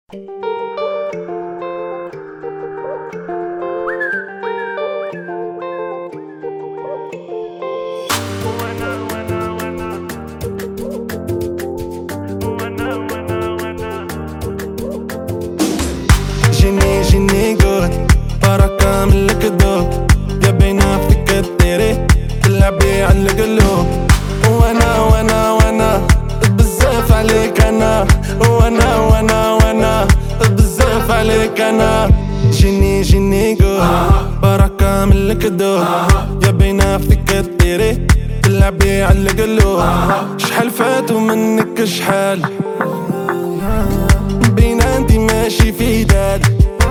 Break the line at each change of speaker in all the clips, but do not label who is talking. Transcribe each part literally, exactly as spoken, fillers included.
جيني جيني قلت بركة من الكذوب، يا بينا فيك الديري تلعبي على القلوب. وانا وانا وانا بزاف عليك انا، وانا وانا وانا بزاف عليك انا. جيني جيني قلت بركة من الكذوب، يا بينا فيك الديري تلعبي على القلوب. شحال فاتو منك شحال بينا انتي ماشي في دالي،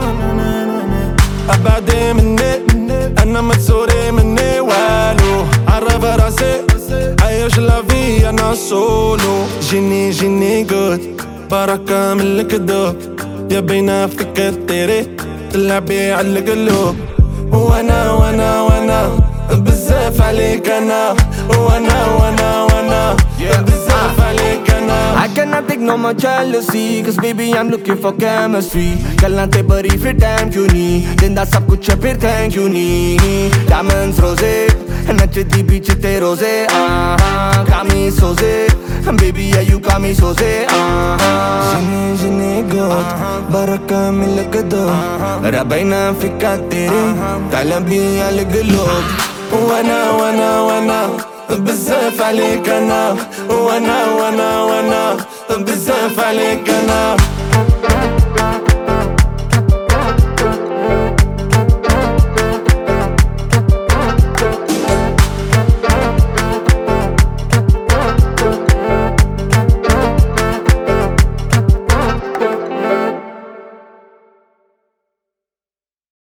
ابعدي مني انا ما تسوري مني والو. عرف راسي عايش لافي انا سولو. جيني جيني قلت بركة من الكذوب، يا بينا فيك الطيري تلعبي على القلوب. وانا وانا وانا بزاف عليك انا، وانا وانا وانا بزاف عليك انا.
I cannot take no more jealousy, cause baby I'm looking for chemistry. गल्लां ते बड़ी फिर टाइम क्यों नहीं दिंदा सब कुछ है फिर थैंक यू नहीं. Diamonds rose नचदी बीच ते रोजे आहा got me soze baby yeah you got me soze आहा.
جيني جيني قلت بركة من الكذوب،
ربينا فيك الديري تلبي على القلوب.
وانا وانا وانا بزاف عليك انا، وانا وانا وانا بزاف عليك انا.